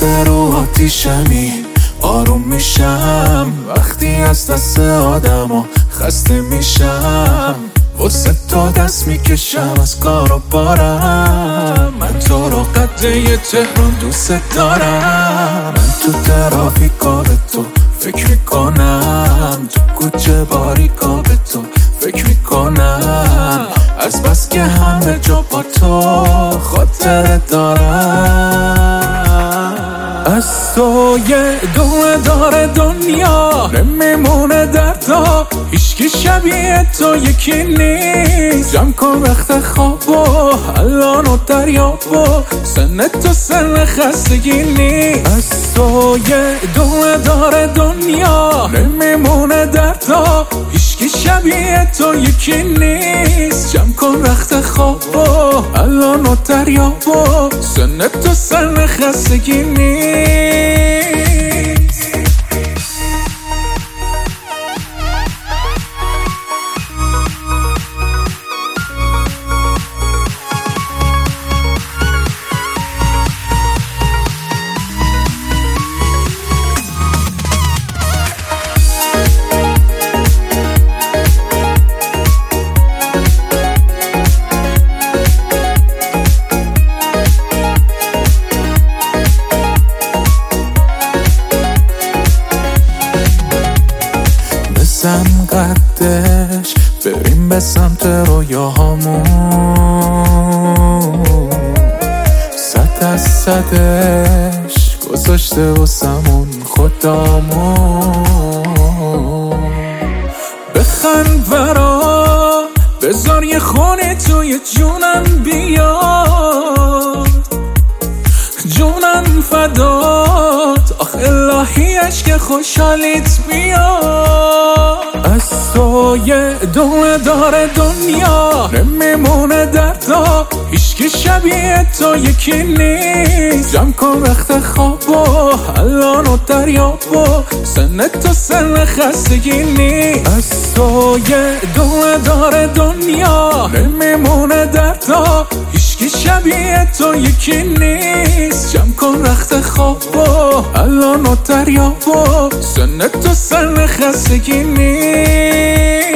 رو آتیشمی آروم میشم وقتی از دست آدما خسته میشم واسه تو دست میکشم از کار و بارم من تو رو قده تهران دوست دارم من تو ترافیکا به تو فکر میکنم تو کوچه باریکا به تو فکر میکنم از بس که همه جا با تو خاطر دارم از تو یه دونه داره دنیا نمیمونه دردا هیچکی شبیه تو یکی نیست جمع کن وقت خواب و الان و دریاب و سن تو سن خستگی نیست از تو یه دونه داره دنیا نمیمونه دردا هیچکی شبیه تو یکی نیست جمع کن وقت خواب و الان و دریاب و سن تو سن خستگی نیست بزن قدش بریم به سمت رویاهامون 100% گذاشته واسمون خدامون بخند برا بذار یه خونه توی جونم بیاد جونم فدات آخ الهی عشق خوشحالیت بیاد از تو یه دونه داره دنیا نمیمونه دردا هیچکی شبیه تو یکی نیست جمع کن وقت خواب و الان و دریاب و سن تو سن خستگی نیست از تو یه دونه داره دنیا نمیمونه دردا هیچکی شبیه تو یکی نیست جمع کن وقت خواب و الان و دریاب و سن تو سن خستگی نیست